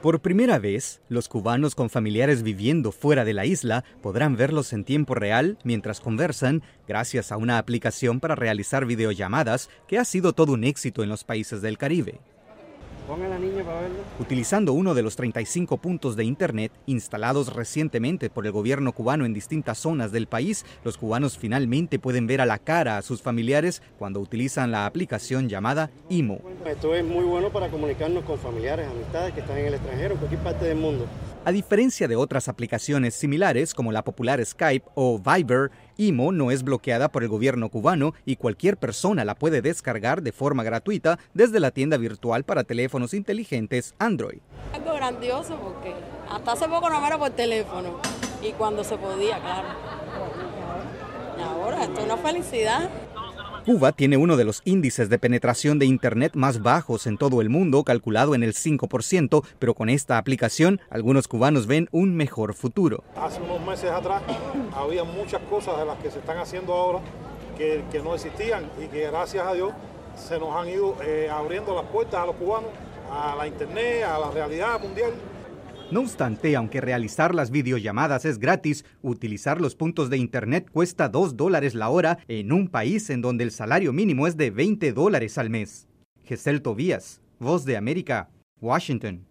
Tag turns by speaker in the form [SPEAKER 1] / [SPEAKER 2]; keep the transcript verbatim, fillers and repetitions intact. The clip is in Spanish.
[SPEAKER 1] Por primera vez, los cubanos con familiares viviendo fuera de la isla podrán verlos en tiempo real mientras conversan gracias a una aplicación para realizar videollamadas que ha sido todo un éxito en los países del Caribe.
[SPEAKER 2] Ponga a la niña para verlo.
[SPEAKER 1] Utilizando uno de los treinta y cinco puntos de Internet instalados recientemente por el gobierno cubano en distintas zonas del país, los cubanos finalmente pueden ver a la cara a sus familiares cuando utilizan la aplicación llamada IMO.
[SPEAKER 2] Esto es muy bueno para comunicarnos con familiares, amistades que están en el extranjero, en cualquier parte del mundo.
[SPEAKER 1] A diferencia de otras aplicaciones similares como la popular Skype o Viber, IMO no es bloqueada por el gobierno cubano y cualquier persona la puede descargar de forma gratuita desde la tienda virtual para teléfonos inteligentes Android.
[SPEAKER 3] Algo grandioso porque hasta hace poco no era por teléfono y cuando se podía, claro. Y ahora esto es una felicidad.
[SPEAKER 1] Cuba tiene uno de los índices de penetración de Internet más bajos en todo el mundo, calculado en el cinco por ciento, pero con esta aplicación algunos cubanos ven un mejor futuro.
[SPEAKER 4] Hace unos meses atrás había muchas cosas de las que se están haciendo ahora que, que no existían y que gracias a Dios se nos han ido eh, abriendo las puertas a los cubanos, a la Internet, a la realidad mundial.
[SPEAKER 1] No obstante, aunque realizar las videollamadas es gratis, utilizar los puntos de Internet cuesta dos dólares la hora en un país en donde el salario mínimo es de veinte dólares al mes. Gesell Tobías, Voz de América, Washington.